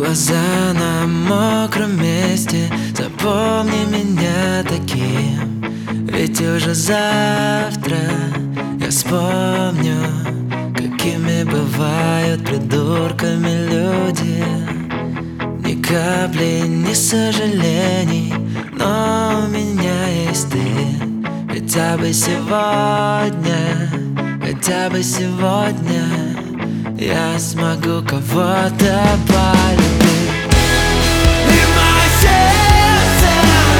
Глаза на мокром месте, запомни меня таким. Ведь уже завтра я вспомню, какими бывают придурками люди. Ни капли, ни сожалений, но у меня есть ты. Хотя бы сегодня, хотя бы сегодня я смогу кого-то полюбить. И мое сердце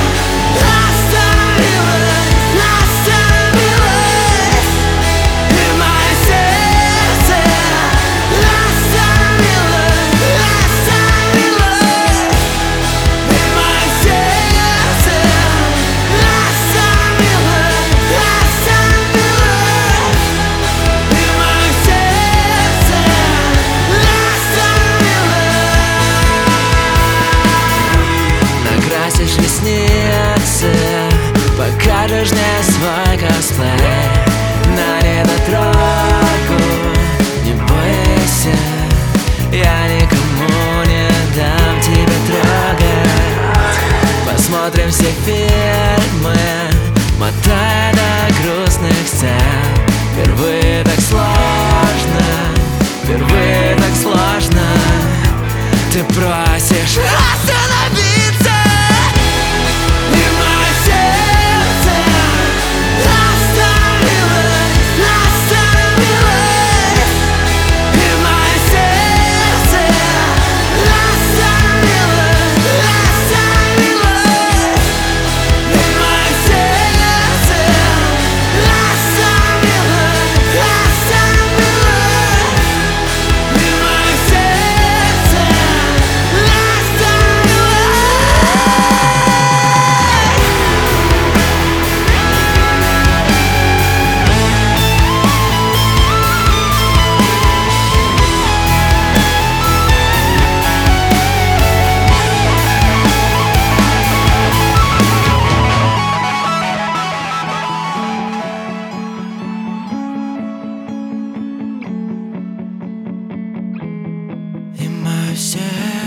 остановилось, остановилось. И мое сердце остановилось, остановилось. И мое сердце остановилось, остановилось. И мое сердце накрасишь ресницы, покажешь мне свой косплей на недотрогу. Не бойся, я никому не дам тебя трогать. Посмотрим все фильмы, мотая до грустных сцен. Впервые так сложно, впервые так сложно. Ты просишь остановиться. И мое сердце остановилось, остановилось. И мое сердце остановилось, остановилось. И мое сердце остановилось, остановилось. И мое сердце и мое сердце